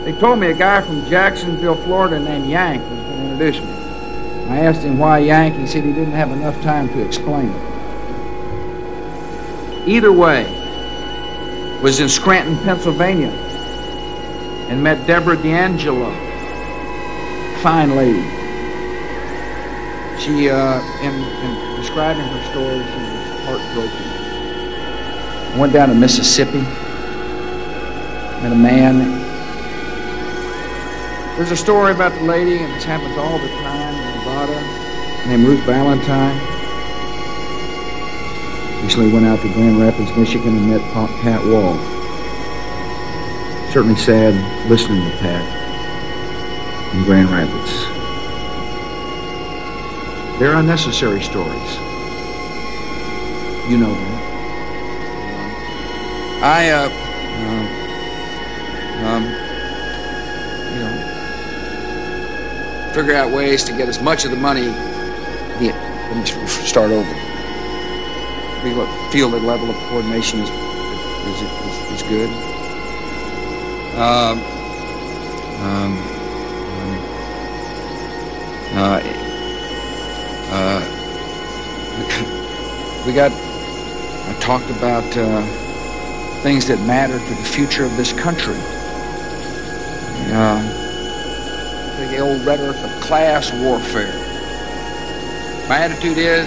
They told me a guy from Jacksonville, Florida named Yank was going to introduce me. I asked him why Yank. He said he didn't have enough time to explain it. Either way, was in Scranton, Pennsylvania, and met Deborah D'Angelo. Fine lady. She, in describing her story, she was heartbroken. I went down to Mississippi, met a man. There's a story about the lady, and this happens all the time in Nevada, named Ruth Valentine. Recently went out to Grand Rapids, Michigan, and met Pat Wall. Certainly sad listening to Pat in Grand Rapids. They're unnecessary stories. You know them. Figure out ways to get as much of the money. Let me start over. We feel the level of coordination is good. I talked about things that matter to the future of this country. The old rhetoric of class warfare. My attitude is,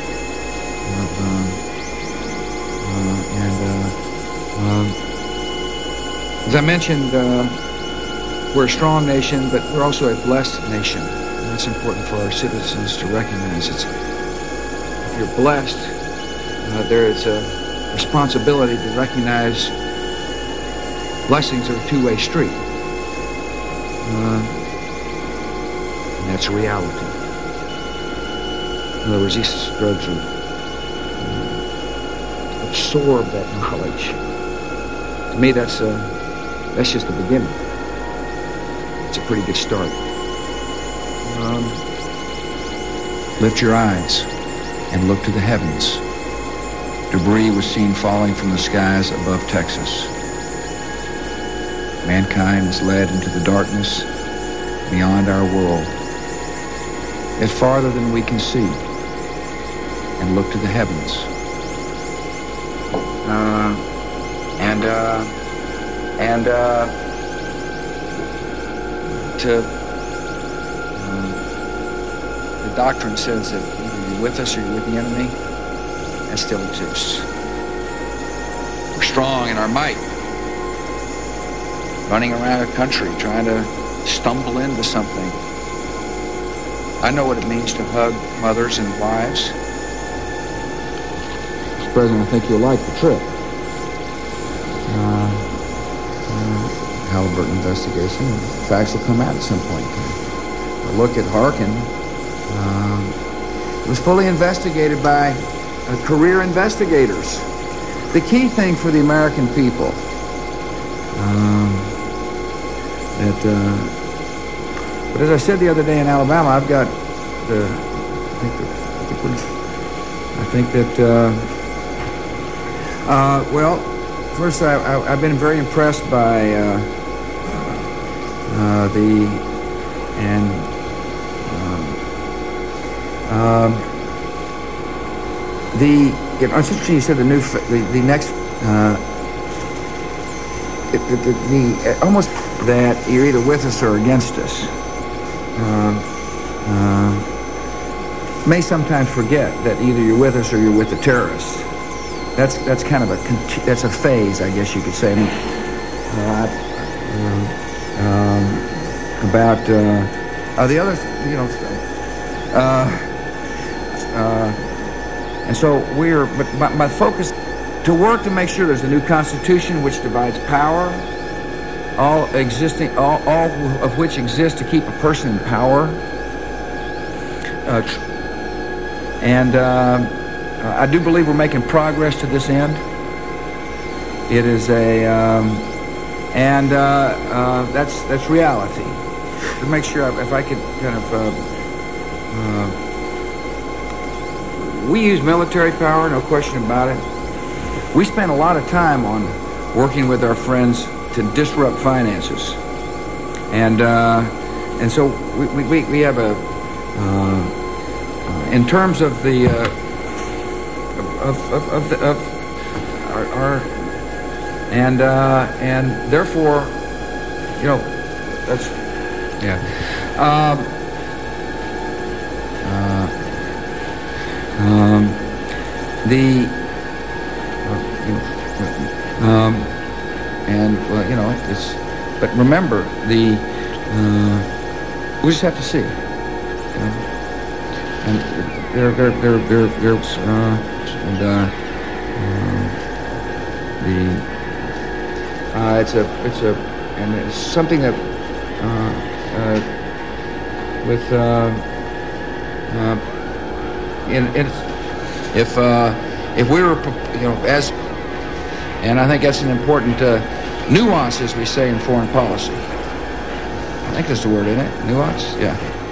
as I mentioned, we're a strong nation, but we're also a blessed nation. And that's important for our citizens to recognize. If you're blessed, there is a responsibility to recognize blessings are a two-way street. And that's a reality. In other words, these drugs absorb that knowledge. To me, that's just the beginning. It's a pretty good start. Lift your eyes and look to the heavens. Debris was seen falling from the skies above Texas. Mankind is led into the darkness beyond our world, yet farther than we can see, and look to the heavens. The doctrine says that either you're with us or you're with the enemy. That still exists. We're strong in our might, running around a country trying to stumble into something. I know what it means to hug mothers and wives. Mr. President, I think you'll like the trip. Halliburton investigation. Facts will come out at some point. A look at Harkin. It was fully investigated by career investigators. The key thing for the American people but as I said the other day in Alabama, I've got first I've been very impressed by it's interesting you said the next almost that you're either with us or against us. May sometimes forget that either you're with us or you're with the terrorists. That's kind of that's a phase, I guess you could say. About the other, and so but my focus to work to make sure there's a new Constitution which divides power, all of which exist to keep a person in power. I do believe we're making progress to this end. It is that's reality. To make sure, if I could kind of, we use military power, no question about it. We spend a lot of time on working with our friends to disrupt finances. And so we have a in terms of the of our and therefore, you know, that's and well, you know, it's. But remember, we just have to see. And it's something that if we were, you know, as, and I think that's an important nuance, as we say in foreign policy. I think that's the word, isn't it? Nuance? Yeah.